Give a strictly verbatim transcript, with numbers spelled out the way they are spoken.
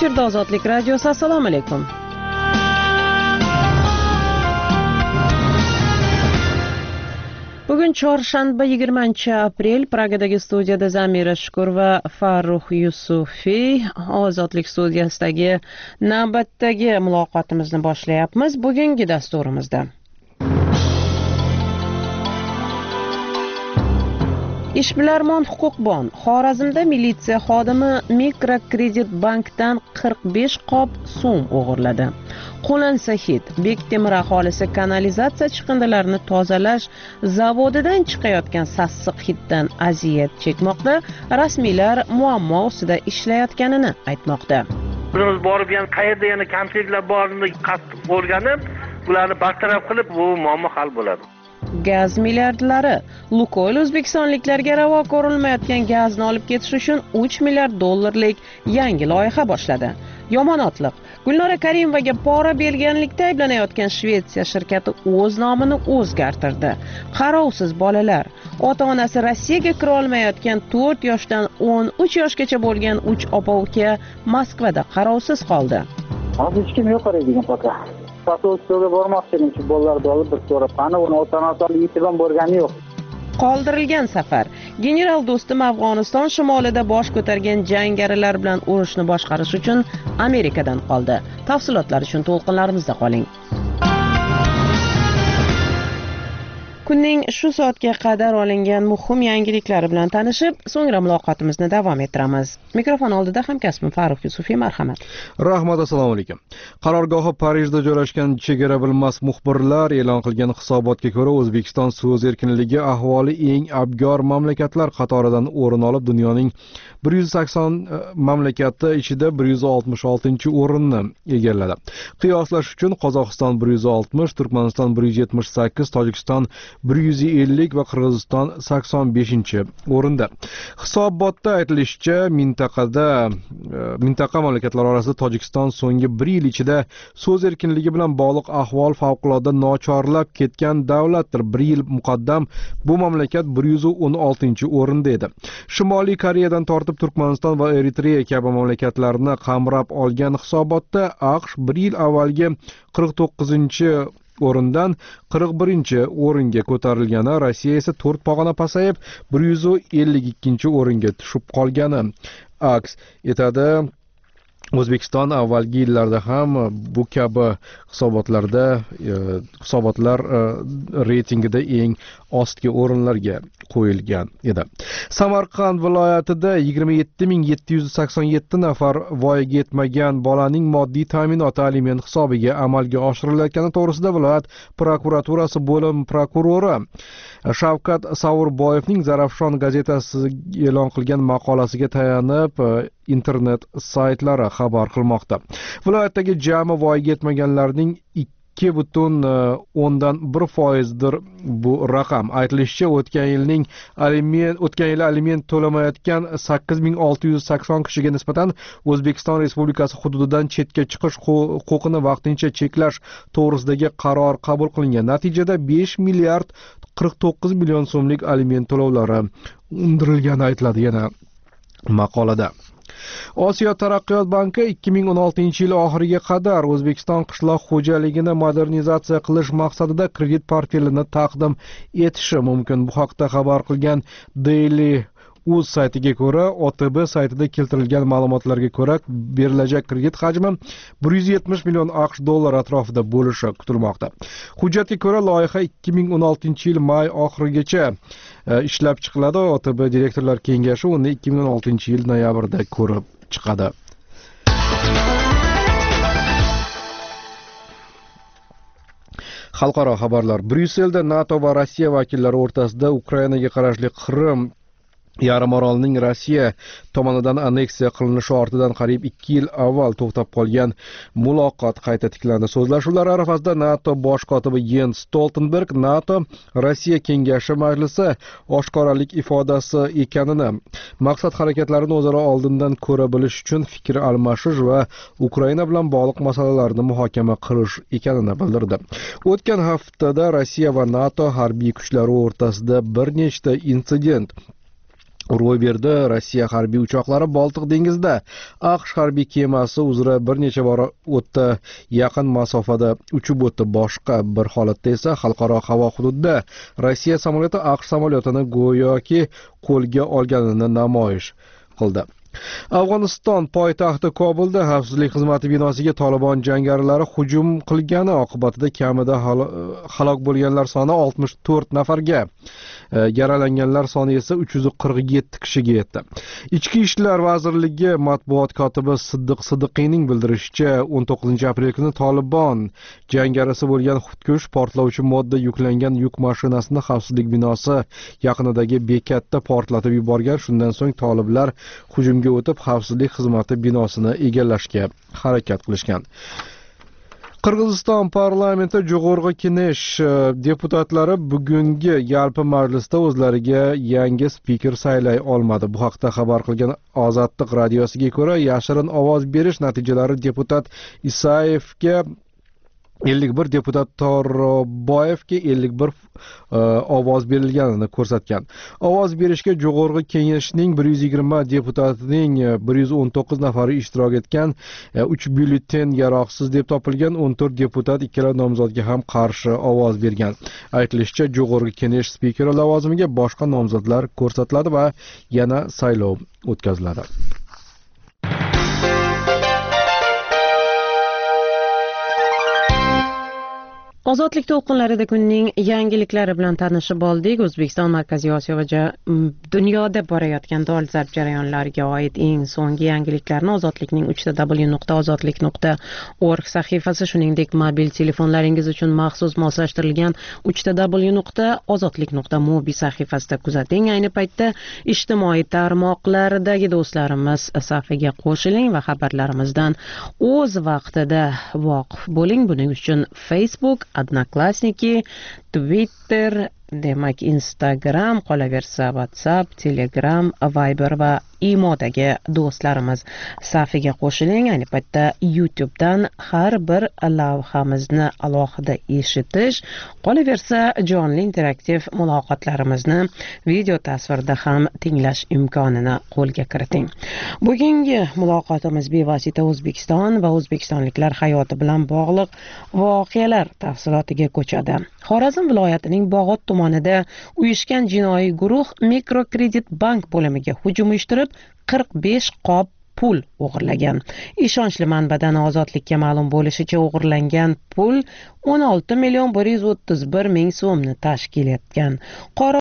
Efirda Ozodlik radiosi. Assalomu alaykum. Bugun chorshanba yigirmanchi aprel. Pragadagi studiyada Zamira Shukur va Farruh Yusufiy. Ozodlik studiyasidagi navbatdagi muloqotimizni boshlayapmiz. Bugungi dasturimizda Ishbilarmon huquqbon Xorazmda militsiya xodimi mikrokredit bankdan qirq besh qop so'm o'g'irladi. Qo'lansa hid Bektemir aholisi kanalizatsiya chiqindilarini tozalash zavodidan chiqayotgan sassiq hiddan aziyat chekmoqda. Rasmiylar muammo ustida ishlayotganini aytmoqda. Biz borib yana qayerda yana kamchiliklar borini qattiq o'rganib, ularni bartaraf qilib, bu muammo hal bo'ladi. Gaz milliardlari Lukoil o'zbekistonliklarga ravo ko'rilmayotgan gazni olib ketish uchun uch milliard dollarlik yangi loyiha boshladi. Yomonotliq Gulnora Karimovaga pora berganlikda ayblanayotgan Shvetsiya shirkati o'z nomini o'zgartirdi. Qarovsiz bolalar. Ota-onasi Rossiyaga kira olmayotgan to'rt yoshdan o'n uch yoshgacha bo'lgan uch opa-uka Moskvada qarovsiz qoldi. Hozir hech kim yo'q qaraydigan paka. Sotuvchiga bormoqchi edim, bolalarni olib bir so'rab, qani uni ota-onasi yetib ham borgani yo'q. Qoldirilgan safar. General Do'stum Afg'oniston shimolida bosh ko'targan jangarilar bilan urushni boshqarish uchun Amerikadan qoldi. Tafsilotlar uchun to'lqinlarimizda qoling. Kunning shu soatga qadar olingan muhim yangiliklari bilan tanishib, so'ngra muloqotimizni davom ettiramiz. Mikrofon oldida hamkasbim Farruh Yusufiy, marhamat. Rahmat, assalomu alaykum. Qarorgohi Parijda joylashgan chegara bilmas muxbirlar e'lon qilgan hisobotga ko'ra, O'zbekiston so'z erkinligi ahvoli eng abgor mamlakatlar qatoridan o'rin olib, dunyoning bir yuz sakson mamlakati ichida bir yuz oltmish oltinchi o'rinni egalladi. Qiyoslash uchun Qozog'iston bir yuz oltmish, Turkmaniston bir yuz yetmish sakkiz, Tojikiston bir yuz ellik va Qirg'iziston sakson beshinchi o'rinda. Hisobotda aytilishicha, mintaqada mintaqa mamlakatlar orasida Tojikiston so'nggi bir yil ichida so'z erkinligi bilan bog'liq ahvol favqulodda nochorlab ketgan davlatdir. Bir yil muqaddam bu mamlakat bir yuz o'n oltinchi o'rinda edi. Shimoliy Koreyadan tortib Turkmaniston va Eritreya kabi mamlakatlarni qamrab olgan hisobotda AQSh bir yil avvalgi qirq to'qqizinchi o'rindan qirq birinchi o'ringa ko'tarilgani, Rossiya esa to'rt pog'ona pasayib bir yuz ellik ikkinchi o'ringa tushib qolgani aks etadi. O'zbekiston avvalgi yillarda ham bu kabi hisobotlarda hisobotlar reytingida eng ostki o'rinlarga qo'yilgan edi. Samarqand viloyatida yigirma yetti ming yetti yuz sakson yetti nafar voyaga yetmagan bolaning moddiy ta'minoti aliment hisobiga amalga oshirilayotgani to'g'risida viloyat prokuraturasi bo'lim prokurori Shavkat Savurboyevning Zarafshon gazetasi e'lon qilgan maqolasiga tayanib internet saytlari xabar qilmoqda. Viloyatdagi jami voyaga yetmaganlarning ikki butun o'ndan bir foizdir bu raqam. Aytilishicha, o'tgan yilning aliment o'tgan yil aliment to'lamayotgan sakkiz ming olti yuz sakson kishiga nisbatan O'zbekiston Respublikasi hududidan chetga chiqish huquqini vaqtincha cheklash to'g'risidagi qaror qabul qilingan. Natijada besh milliard qirq to'qqiz million so'mlik aliment to'lovlari undirilgani aytiladi yana maqolada. Osiyo taraqqiyot banki ikki ming o'n oltinchi yil oxiriga qadar O'zbekiston qishloq xo'jaligini modernizatsiya qilish maqsadida kredit portfelini taqdim etishi mumkin. Bu haqda xabar qilgan Daily Uz saytiga ko'ra, O T B saytida keltirilgan ma'lumotlarga ko'ra, berilajak kredit hajmi bir yuz yetmish million AQSh dollar atrofida bo'lishi kutilmoqda. Hujjatga ko'ra, loyiha ikki ming o'n oltinchi yil may oxirigacha ishlab chiqiladi. O T B direktorlar kengashi uni ikki ming o'n oltinchi yil noyabrda ko'rib chiqadi. Xalqaro xabarlar. Bryusselda NATO va Rossiya vakillari o'rtasida Ukrainaga qarashli Qrim yarim orolning Rossiya tomonidan anneksiya qilinishi ortidan qariyb ikki yil avval to'xtab qolgan muloqot qayta tiklandi. So'zlashuvlar arafasida NATO bosh kotibi Jens Stoltenberg NATO Rossiya kengashi majlisi oshkoralik ifodasi ekanini, maqsad harakatlarini o'zaro oldindan ko'ra bilish uchun fikr almashish va Ukraina bilan bog'liq masalalarni muhokama qilish ekanini bildirdi. O'tgan haftada Rossiya va NATO harbiy kuchlari o'rtasida bir nechta insident ro'y berdi. Rossiya harbiy uchoqlari Boltiq dengizida AQSh harbiy kemasi uzra bir necha bor o'tdi, yaqin masofada uchib o'tdi. Boshqa bir holatda esa xalqaro havo hududida Rossiya samolyoti AQSh samolyotini go'yoki qo'lga olganini namoyish qildi. Afg'oniston poytaxti Kobulda xavfsizlik xizmati binosiga Taliban jangarilari hujum qilgani oqibatida kamida halok bo'lganlar soni oltmish to'rt nafarga, yaralanganlar soni esa uch yuz qirq yetti kishiga yetdi. Ichki ishlar vazirligi matbuot kotibi Siddiq Siddiqiyning bildirishicha, o'n to'qqizinchi aprel kuni Taliban jangarisi bo'lgan xudkush portlovchi modda yuklangan yuk mashinasini xavfsizlik binosi yaqinidagi bekatda portlatib yuborgan. Shundan so'ng toliblar hujumga o'tib xavfsizlik xizmati binosini egallashga harakat qilishgan. Qirg'iziston parlamenti Jo'g'org'i Kengash deputatlari bugungi yalpi majlisda o'zlariga yangi spiker saylay olmadi. Bu haqda xabar qilgan Ozodlik radiosiga ko'ra, yashirin ovoz berish natijalari deputat Isayevga ellik bir, deputat Toroboyevga ellik bir ovoz berilganini ko'rsatgan. Ovoz berishga Jo'g'org'i Kengashning bir yuz yigirma deputatining bir yuz o'n to'qqiz nafari ishtirok etgan. uch byulleten yaroqsiz deb topilgan. o'n to'rt deputat ikkala nomzodga ham qarshi ovoz bergan. Aytilishicha, Jo'g'org'i Kengash spikeri lavozimiga boshqa nomzodlar ko'rsatiladi va yana saylov o'tkaziladi. Ozodlik to'lqinlarida kunning yangiliklari bilan tanishib oldik. O'zbekiston, Markaziy Osiyo va dunyoda borayotgan dolzarb jarayonlarga oid eng so'nggi yangiliklarni Ozodlikning uch w nuqta ozodlik nuqta org sahifasi, shuningdek mobil telefonlaringiz uchun maxsus moslashtirilgan uch w nuqta ozodlik nuqta mobi sahifasida kuzating. Ayni paytda ijtimoiy tarmoqlardagi do'stlarimiz safiga qo'shiling va xabarlarimizdan o'z vaqtida voqif bo'ling. Buning uchun Facebook, Odnoklassniki, Twitter, demak Instagram, qolaversa WhatsApp, Telegram, Viber va Imodagi do'stlarimiz safiga qo'shiling. Ayni paytda YouTube'dan har bir lavhamizni alohida eshitish, qolaversa jonli interaktiv muloqotlarimizni video tasvirda ham tinglash imkonini qo'lga kiriting. Bugungi muloqotimiz bevosita O'zbekiston va o'zbekistonliklar hayoti bilan bog'liq voqealar tafsilotiga ko'chadi. Xorazm viloyatining Bog'ot tumanida uyushgan jinoiy guruh mikrokredit bank bo'limiga hujum uyushtirib qirq besh qop pul o'g'irlagan. Ishonchli manbadan Ozodlikka ma'lum bo'lishicha, o'g'irlangan pul o'n olti million bir yuz o'ttiz bir ming so'mni tashkil etgan.